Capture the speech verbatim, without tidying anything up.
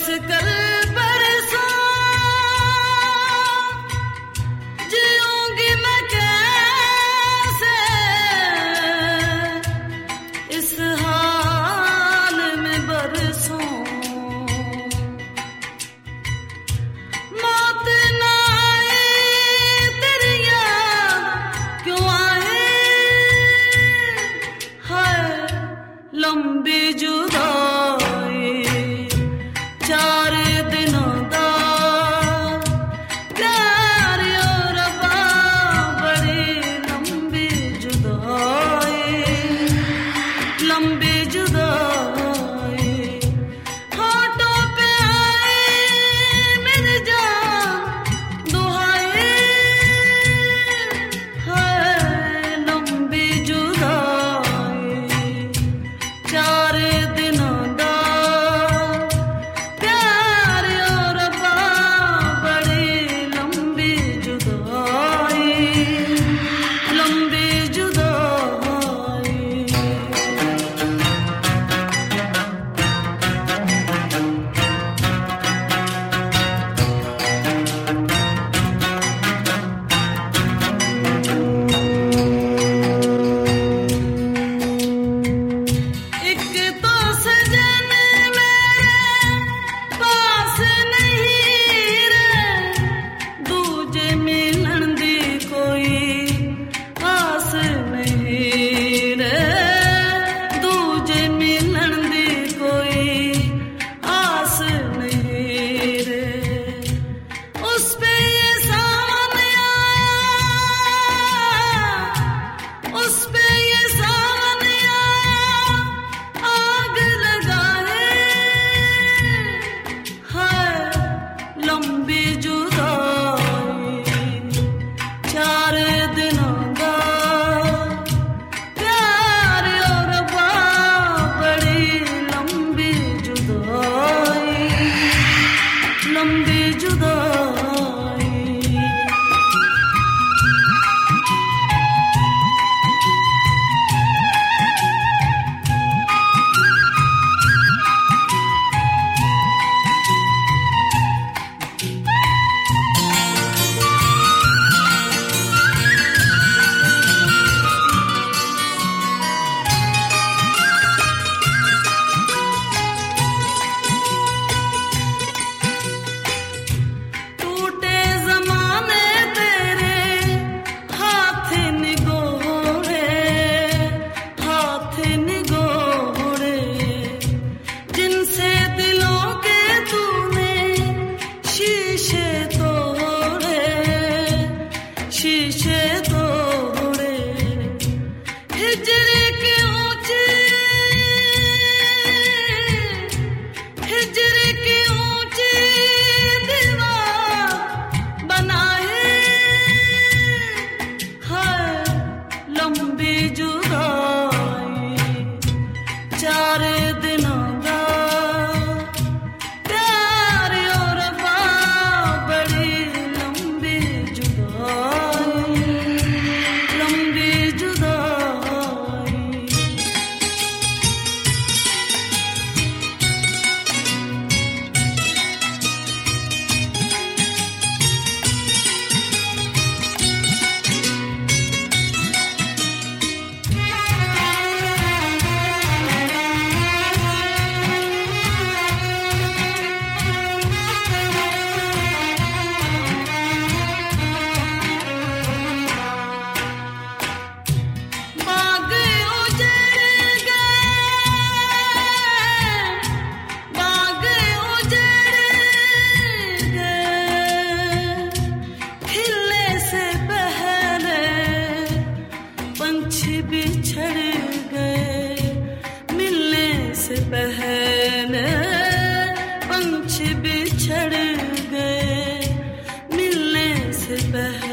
बस कल परसों जीऊंगी मैं कैसे इस हाल में बरसों। मौत ना आए तेरी याद क्यों आए, हाय लंबी जुदाई चार दिनों दा प्यार और रब्बा बड़ी लंबी जुदाई, लंबी जुदाई। होठों पे आए मेरी जान दुहाई, है लंबी जुदाई चार दिनों दा प्यार और रब्बा बड़ी लंबी जुदाई, लंबी जुदाई। एक तो सजन मेरे पास नहीं रे, दूजे मिलन दी कोई आस नहीं रे, दूजे मिलन दी कोई आस नहीं रे। उस पे ये सावन आया, उस पे ये सावन आया आग लगाए, हाय लंबी जुदाई चार दिनों दा प्यार और रब्बा बड़ी लंबी जुदाई, लंबी जुदाई। टूटे ज़माने तेरे हाथ निगोड़े, हाथ निगोड़े जिनसे दिलों के तूने शीशे तोड़े, शीशे तोड़े। हिजर की ऊंची, हिजर की ऊंची दीवार बनाए, हाय लंबी जुदाई चार दिनों दा प्यार और रब्बा बड़ी लंबी जुदाई, लंबी जुदाई। बाग उजड़ गए, बाग उजड़ गए, खिलने से पहले पंछी बिछड़ गए, मिलने से पहले पंछी बिछड़ गए, मिलने से पहले।